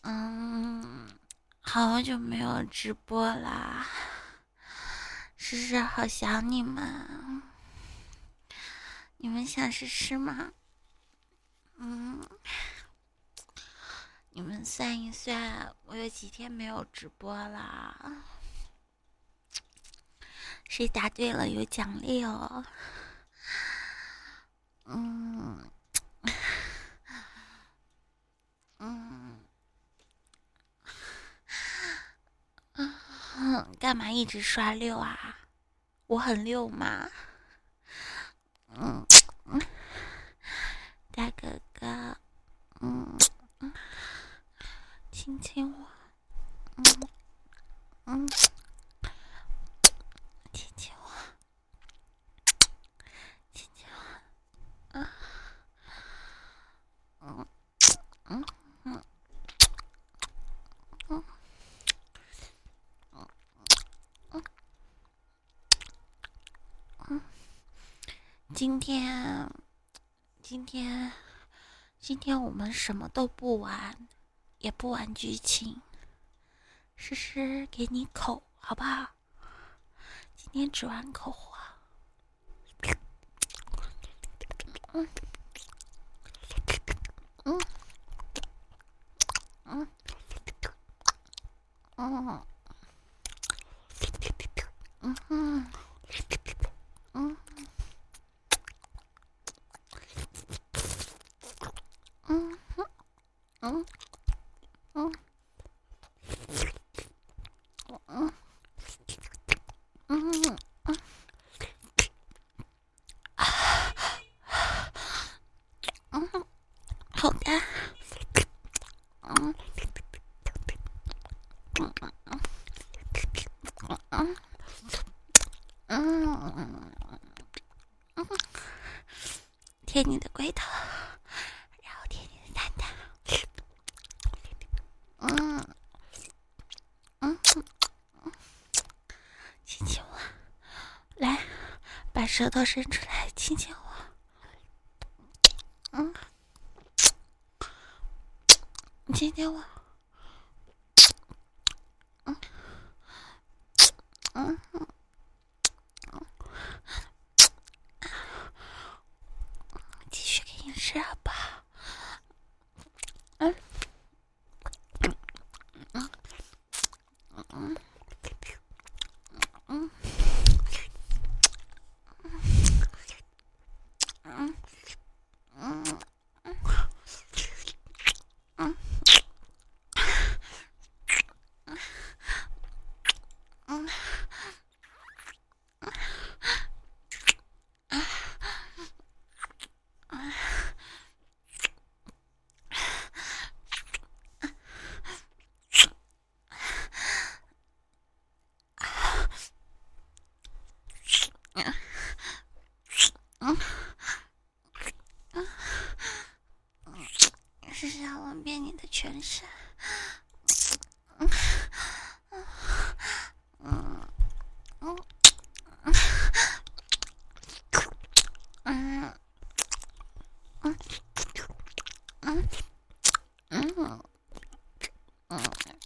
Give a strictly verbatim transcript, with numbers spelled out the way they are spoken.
嗯，好久没有直播啦，诗诗好想你们，你们想诗诗吗？嗯，你们算一算，我有几天没有直播啦？谁答对了有奖励哦。嗯嗯嗯，干嘛一直刷六啊？我很六吗？嗯嗯，大哥哥，嗯嗯，亲亲我，嗯嗯，亲亲我，亲亲我，啊，嗯嗯嗯嗯嗯嗯，今天今天今天我们什么都不玩，也不玩剧情，诗诗给你口好不好？今天只玩口花。嗯嗯嗯嗯嗯嗯嗯嗯嗯嗯嗯嗯嗯，好干。嗯嗯嗯嗯嗯，舔你的龟头，然后舔你的蛋蛋。嗯嗯，亲亲我，来，把舌头伸出来，亲亲我。嗯，亲亲我。嗯嗯嗯，继续给你吃好不好？嗯嗯嗯嗯嗯嗯嗯嗯。嗯嗯，是想闻遍你的全身。嗯嗯嗯嗯嗯嗯嗯